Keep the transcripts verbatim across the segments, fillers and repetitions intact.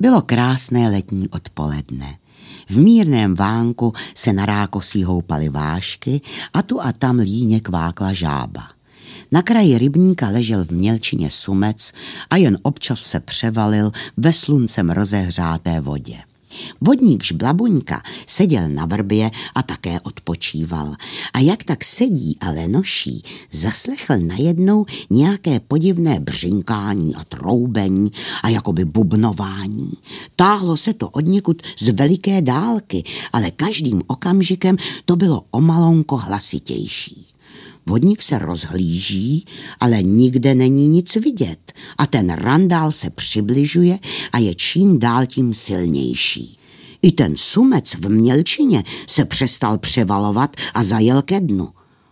Bylo krásné letní odpoledne. V mírném vánku se na rákosí houpaly vášky a tu a tam líně kvákla žába. Na kraji rybníka ležel v mělčině sumec a jen občas se převalil ve sluncem rozehřáté vodě. Vodník Žblabuňka seděl na vrbě a také odpočíval. A jak tak sedí a lenoší, zaslechl najednou nějaké podivné břinkání a troubení a jakoby bubnování. Táhlo se to odněkud z veliké dálky, ale každým okamžikem to bylo o malonko hlasitější. Vodník se rozhlíží, ale nikde není nic vidět a ten randál se přibližuje a je čím dál tím silnější. I ten sumec v mělčině se přestal převalovat a zajel ke dnu.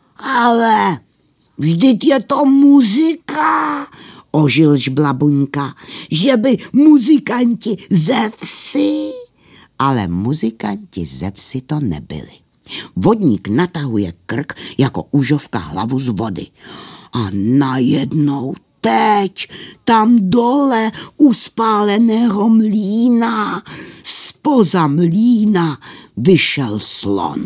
Ale vždyť je to muzika, ožil Žblabuňka, že by muzikanti ze vsi. Ale muzikanti ze vsi to nebyli. Vodník natahuje krk jako užovka hlavu z vody. A najednou teď tam dole u spáleného mlýna, zpoza mlýna vyšel slon.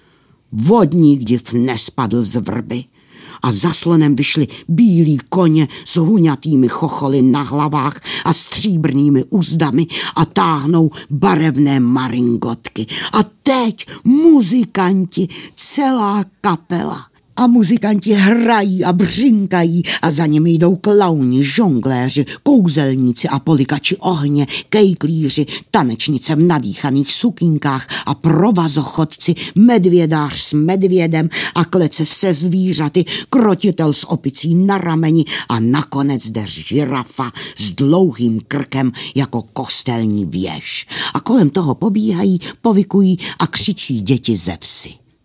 Vodník div nespadl z vrby a za slonem vyšli bílí koně s huňatými chocholy na hlavách a stříbrnými uzdami a táhnou barevné maringotky. A teď muzikanti, celá kapela. A muzikanti hrají a břinkají a za nimi jdou klauni, žongléři, kouzelníci a polikači ohně, kejklíři, tanečnice v nadýchaných sukínkách a provazochodci, medvědář s medvědem a klece se zvířaty, krotitel s opicí na rameni a nakonec jde žirafa s dlouhým krkem jako kostelní věž. A kolem toho pobíhají, povykují a křičí děti ze vsi.